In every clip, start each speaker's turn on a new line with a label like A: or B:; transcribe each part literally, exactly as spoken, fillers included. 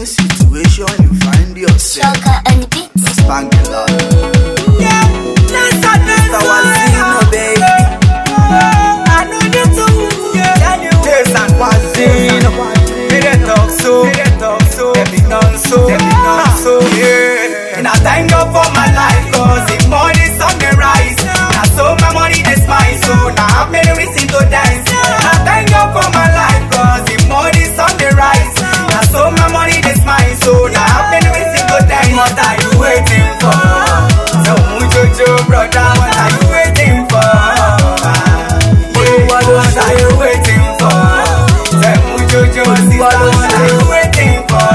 A: any situation you find yourself,
B: Sugar and beats.
A: just thank the Lord.
C: Yeah, let's have this
A: Mister Wazino, baby.
C: I know this too. Yeah, Taste and Wazino. They dey talk so, they dey talk so. They be done so, they be done so. Yeah, and I thank God for my life, cause the money's on the rise. Now so my money is mine, so now I have many reasons to dance. I thank God for my life, cause the money's on the rise. Now so my money is mine, so now I have many reasons to dance. What are you waiting for? So Jojo, brother, what are you waiting for? Yeah, what are you waiting for? Tell me, Jojo, sister, what are you waiting for?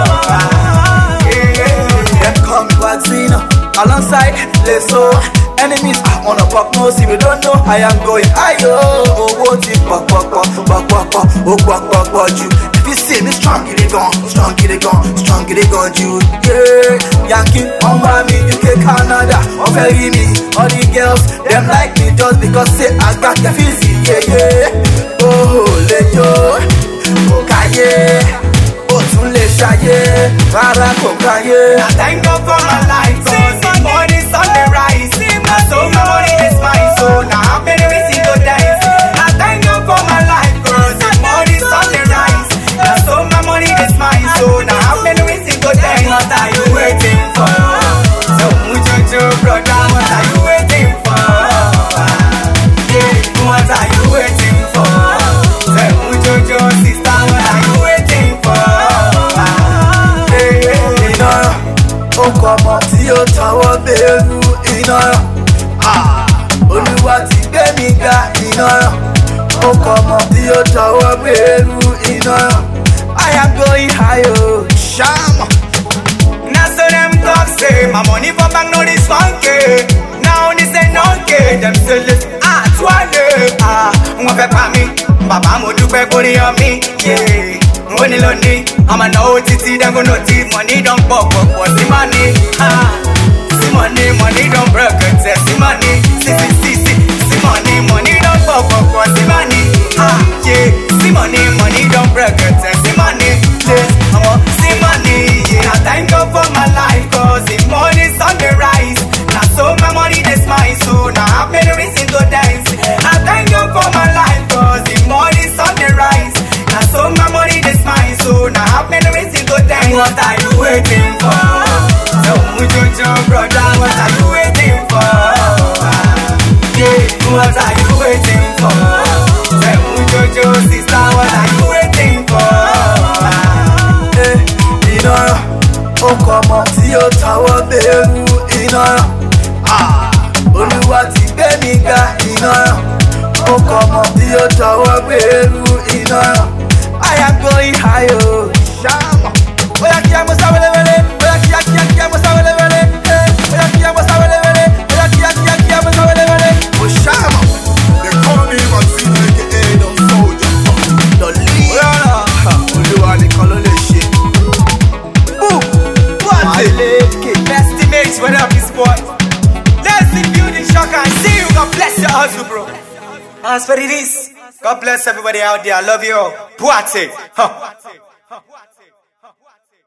C: Yeah,
A: Them call me Wazino, alongside Leso. Enemies on a pop nose, if you don't know, I am going higher. Oh, what it pop, pop, pop, pop, pop, pop, oh, pop, pop, pop, you. If you see me strong, get it gone, strong, get it gone, strong, get it gone, you. Yeah, Yankee, on me, U K, Canada, or ferry me. All the girls, them like me just because say I got the fizzy, yeah, yeah. Oh, let yo, oh, kaye, oh, tun le shaye, rara ko kaye.
C: I thank God for my life, cause the money's on the rise. So my money is mine, so now I have many reasons to dance. I thank God for my life, cause the money's on the rise. Now so my money is mine, so now I have many reasons to dance. What are you waiting for? So Jojo, brother, what are you waiting for? Yeah, what are you waiting for? Tell me, Jojo, sister, what are you waiting for?
A: Iná ó kọ ọmọ tí ó tọwọ́ bẹ̀rù iná Olúwa ti gbé mi ga iná ó kọ ọmọ tí ó tọwọ́ bẹ̀rù iná I am going high oh ṣáàmù.
C: Now so them talk say my money for bank no this one K. Now they say no K. Them still list ah twale ah. Wọ́n fẹ́ pa mí, bàbá mo dúpẹ́ kórí yan mi. Yeah, mo ní lónìí, àmọ́ náà ó títí dẹ́gun náà tí money don pọ̀ pọ̀ pọ̀ sí money. Ah, sí money, money don break tẹ̀ sí money. Sí sí sí sí sí money, money don pọ̀ pọ̀ pọ̀ sí money. Ah, yeah, sí money, money don break tẹ̀ sí money. Yeah, ọmọ sí money. Yeah, I thank God for my life, cause the money's on the rise. Now so my money is mine, so now I have many reasons to dance. I thank God for my life, cause the money's on the rise. Now so my money is mine, so now I have many reasons to dance. What are you waiting for? So Jojo, brother, what are you waiting for? Yeah, what are you waiting for? Tell me, Jojo, sister, what are you waiting for?
A: Iná ó kọ ọmọ tí ó tọwọ́ bẹ̀rù iná Olúwa ti gbé mi ga iná ó kọ ọmọ tí ó tọwọ́ bẹ̀rù iná I am going high oh ṣáàmù. Bóyá kí á mú sá wẹ́lẹ́wẹ́lẹ́, bóyá kí á kí á kí á mú sá wẹ́lẹ́wẹ́lẹ́, bóyá kí á mú sá wẹ́lẹ́wẹ́lẹ́, bóyá kí á kí á kí á mú sá wẹ́lẹ́wẹ́lẹ́. Mo ṣáàmù.
D: They call me Wazino, aka the soldier.
A: Lọ́lí. Olúwa nìkan ló lè ṣe.
C: Estimates, what up, this boy? Let's see building shock and see you. God bless your hustle, bro. As for it is, God bless everybody out there. I love you all. Puate. Huh.